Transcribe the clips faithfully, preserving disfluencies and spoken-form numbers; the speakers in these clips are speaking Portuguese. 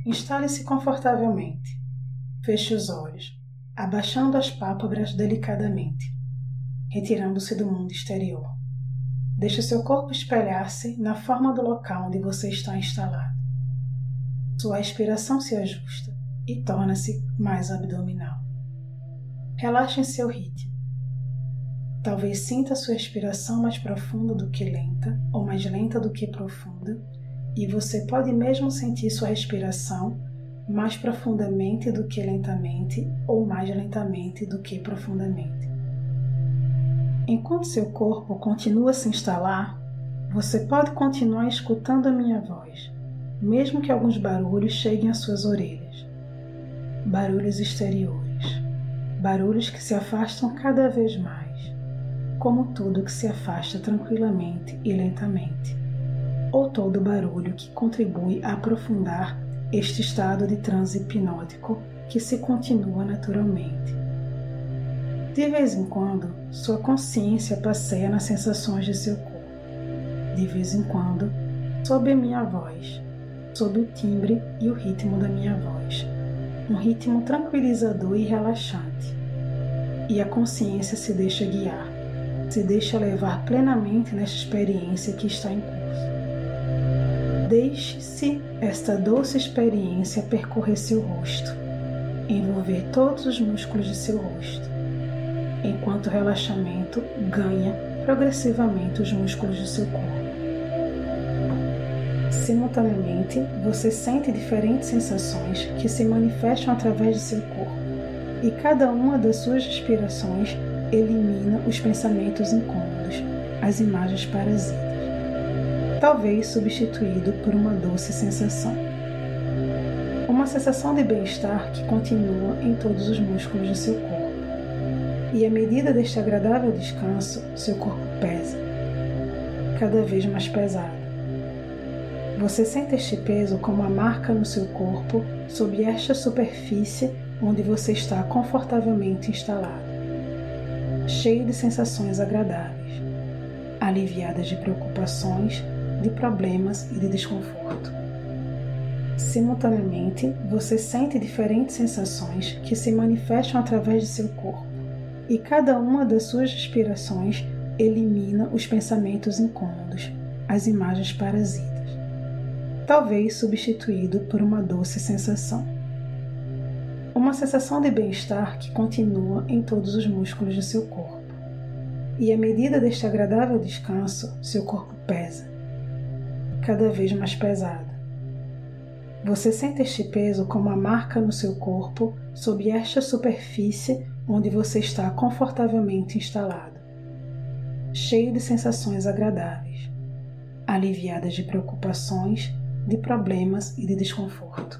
Instale-se confortavelmente. Feche os olhos, abaixando as pálpebras delicadamente, retirando-se do mundo exterior. Deixe seu corpo espelhar-se na forma do local onde você está instalado. Sua respiração se ajusta e torna-se mais abdominal. Relaxe em seu ritmo. Talvez sinta sua respiração mais profunda do que lenta, ou mais lenta do que profunda, e você pode mesmo sentir sua respiração mais profundamente do que lentamente, ou mais lentamente do que profundamente. Enquanto seu corpo continua a se instalar, você pode continuar escutando a minha voz, mesmo que alguns barulhos cheguem às suas orelhas. Barulhos exteriores, barulhos que se afastam cada vez mais, como tudo que se afasta tranquilamente e lentamente, ou todo barulho que contribui a aprofundar este estado de transe hipnótico que se continua naturalmente. De vez em quando, sua consciência passeia nas sensações de seu corpo. De vez em quando, sob a minha voz, sob o timbre e o ritmo da minha voz, um ritmo tranquilizador e relaxante. E a consciência se deixa guiar, se deixa levar plenamente nesta experiência que está em curso. Deixe-se esta doce experiência percorrer seu rosto, envolver todos os músculos de seu rosto, enquanto o relaxamento ganha progressivamente os músculos do seu corpo. Simultaneamente, você sente diferentes sensações que se manifestam através de seu corpo, e cada uma das suas respirações elimina os pensamentos incômodos, as imagens parasitas, talvez substituído por uma doce sensação. Uma sensação de bem-estar que continua em todos os músculos do seu corpo. E à medida deste agradável descanso, seu corpo pesa, cada vez mais pesado. Você sente este peso como uma marca no seu corpo sob esta superfície onde você está confortavelmente instalado, cheio de sensações agradáveis, aliviadas de preocupações, de problemas e de desconforto. Simultaneamente, você sente diferentes sensações que se manifestam através de seu corpo, e cada uma das suas respirações elimina os pensamentos incômodos, as imagens parasitas, talvez substituído por uma doce sensação. Uma sensação de bem-estar que continua em todos os músculos do seu corpo. E à medida deste agradável descanso, seu corpo pesa, cada vez mais pesado. Você sente este peso como uma marca no seu corpo sob esta superfície onde você está confortavelmente instalado, cheio de sensações agradáveis, aliviadas de preocupações, de problemas e de desconforto.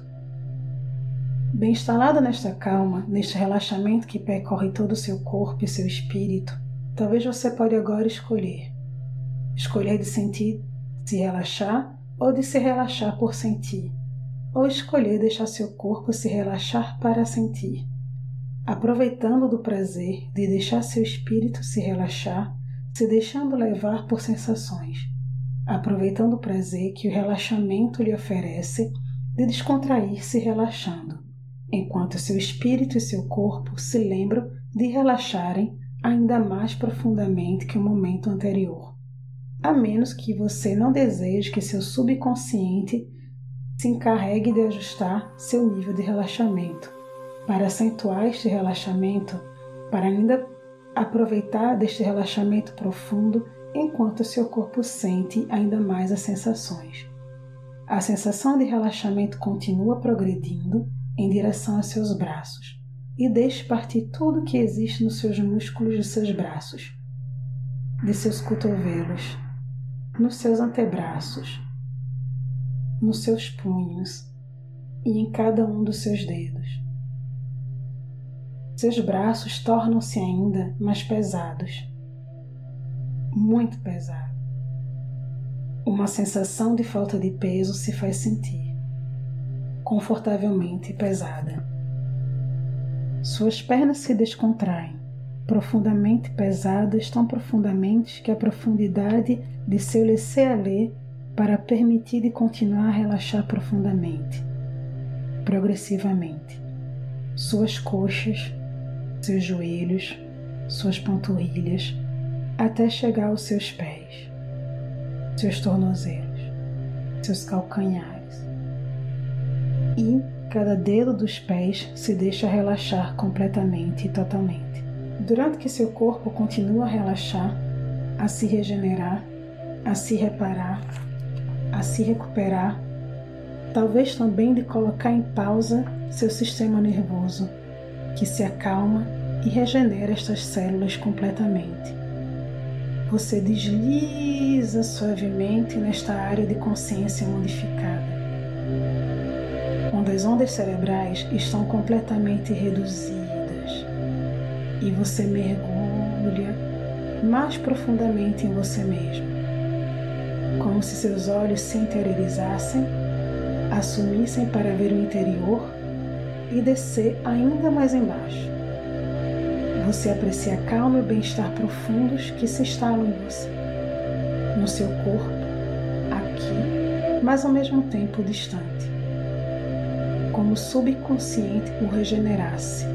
Bem instalado nesta calma, neste relaxamento que percorre todo o seu corpo e seu espírito, talvez você pode agora escolher. Escolher de sentir, se relaxar, ou de se relaxar por sentir, ou escolher deixar seu corpo se relaxar para sentir, aproveitando do prazer de deixar seu espírito se relaxar, se deixando levar por sensações, aproveitando o prazer que o relaxamento lhe oferece de descontrair-se relaxando, enquanto seu espírito e seu corpo se lembram de relaxarem ainda mais profundamente que o momento anterior, a menos que você não deseje que seu subconsciente se encarregue de ajustar seu nível de relaxamento, para acentuar este relaxamento, para ainda aproveitar deste relaxamento profundo enquanto seu corpo sente ainda mais as sensações. A sensação de relaxamento continua progredindo em direção aos seus braços e deixe partir tudo que existe nos seus músculos de seus braços, de seus cotovelos, nos seus antebraços, nos seus punhos e em cada um dos seus dedos. Seus braços tornam-se ainda mais pesados, muito pesados. Uma sensação de falta de peso se faz sentir, confortavelmente pesada. Suas pernas se descontraem, profundamente pesadas, tão profundamente que a profundidade de seu laisser-aller para permitir de continuar a relaxar profundamente. progressivamente, suas coxas, seus joelhos, suas panturrilhas, até chegar aos seus pés, seus tornozelos, seus calcanhares. E cada dedo dos pés se deixa relaxar completamente e totalmente. Durante que seu corpo continua a relaxar, a se regenerar, a se reparar, a se recuperar, talvez também de colocar em pausa seu sistema nervoso, que se acalma e regenera estas células completamente. Você desliza suavemente nesta área de consciência modificada, onde as ondas cerebrais estão completamente reduzidas e você mergulha mais profundamente em você mesmo, como se seus olhos se interiorizassem, assumissem para ver o interior e descer ainda mais embaixo. Você aprecia a calma e o bem-estar profundos que se instalam em você, no seu corpo, aqui, mas ao mesmo tempo distante, como o subconsciente o regenerasse.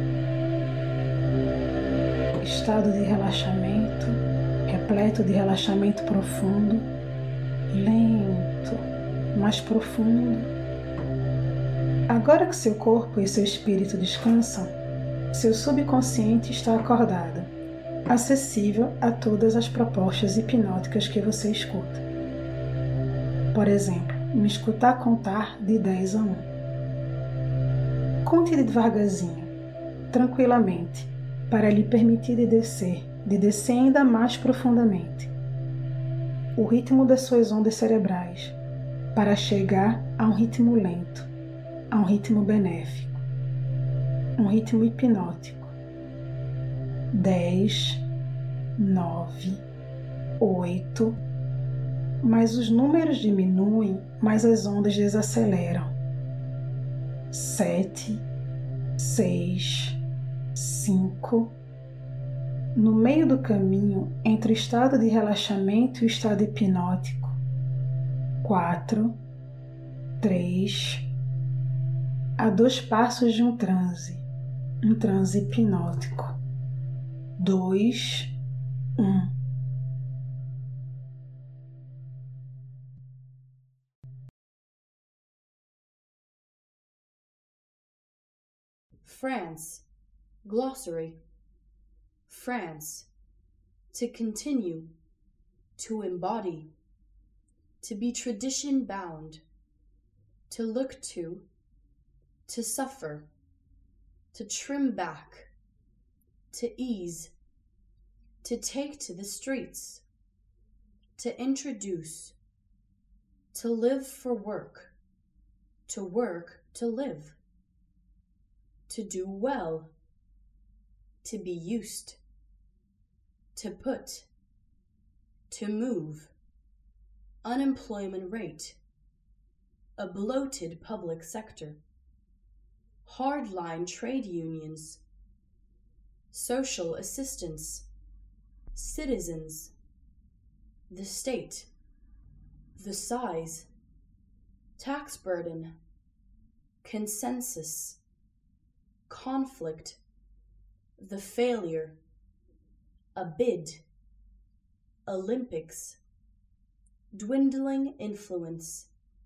Estado de relaxamento, repleto de relaxamento profundo, lento, mais profundo. Agora que seu corpo e seu espírito descansam, seu subconsciente está acordado, acessível a todas as propostas hipnóticas que você escuta. Por exemplo, me escutar contar de dez a um. Conte devagarzinho, tranquilamente, para lhe permitir de descer, de descer ainda mais profundamente. O ritmo das suas ondas cerebrais, para chegar a um ritmo lento, a um ritmo benéfico, um ritmo hipnótico. Dez, nove, oito, mas os números diminuem, mas as ondas desaceleram. Sete, seis, cinco. No meio do caminho entre o estado de relaxamento e o estado hipnótico. Quatro, três. A dois passos de um transe, um transe hipnótico. Dois, um. France. Glossary. France. To continue, to embody, to be tradition bound, to look to, to suffer, to trim back, to ease, to take to the streets, to introduce, to live for work, to work to live, to do well, to be used, to put, to move, unemployment rate, a bloated public sector, hardline trade unions, social assistance, citizens, the state, the size, tax burden, consensus, conflict, the failure, a bid, Olympics, dwindling influence,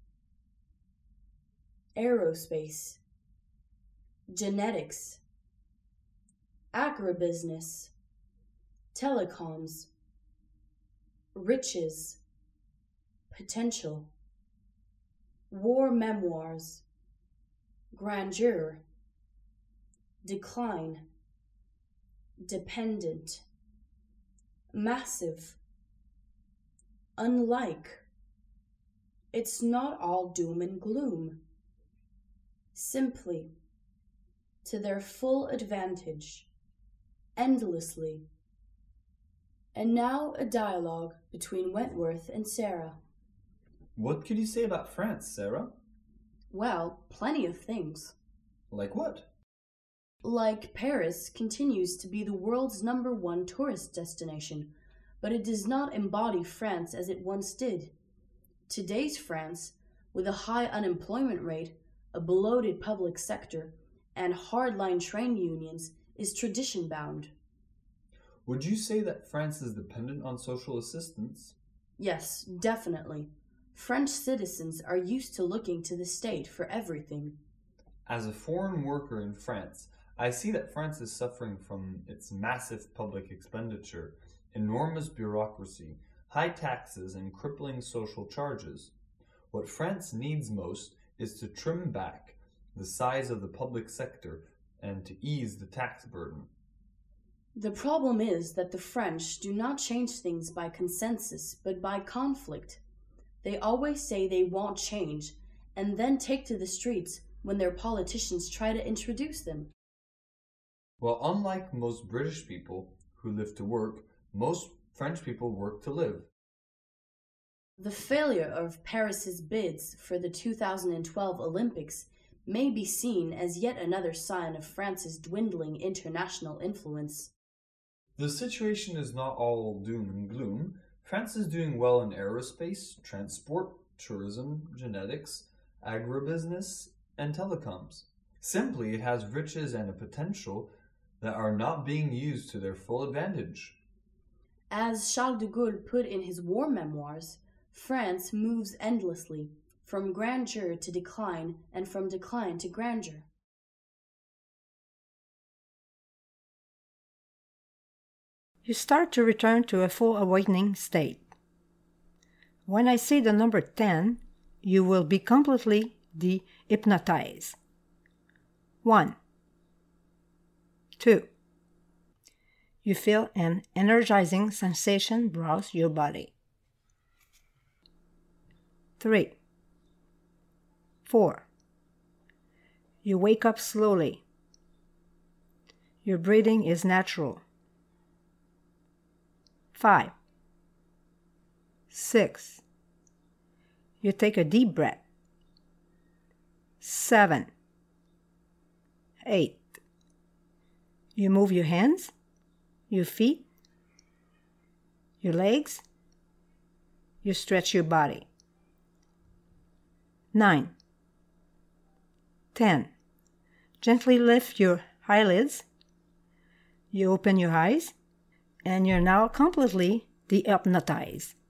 aerospace, genetics, agribusiness, telecoms, riches, potential, war memoirs, grandeur, decline, dependent, massive, unlike. It's not all doom and gloom. Simply, to their full advantage, endlessly. And now a dialogue between Wentworth and Sarah. What could you say about France, Sarah? Well, plenty of things. Like what? Like Paris continues to be the world's number one tourist destination, but it does not embody France as it once did. Today's France, with a high unemployment rate, a bloated public sector, and hardline trade unions is tradition-bound. Would you say that France is dependent on social assistance? Yes, definitely. French citizens are used to looking to the state for everything. As a foreign worker in France, I see that France is suffering from its massive public expenditure, enormous bureaucracy, high taxes, and crippling social charges. What France needs most is to trim back the size of the public sector and to ease the tax burden. The problem is that the French do not change things by consensus, but by conflict. They always say they won't change, and then take to the streets when their politicians try to introduce them. Well, unlike most British people who live to work, most French people work to live. The failure of Paris's bids for the two thousand twelve Olympics may be seen as yet another sign of France's dwindling international influence. The situation is not all doom and gloom. France is doing well in aerospace, transport, tourism, genetics, agribusiness, and telecoms. Simply, it has riches and a potential that are not being used to their full advantage. As Charles de Gaulle put in his war memoirs, France moves endlessly, from grandeur to decline and from decline to grandeur. You start to return to a full awakening state. When I say the number ten, you will be completely de-hypnotized. One. Two. You feel an energizing sensation browse your body. Three. Four. You wake up slowly. Your breathing is natural. Five. Six. You take a deep breath. Seven. Eight. You move your hands, your feet, your legs. You stretch your body. Nine. Ten. Gently lift your eyelids. You open your eyes, and you're now completely de-hypnotized.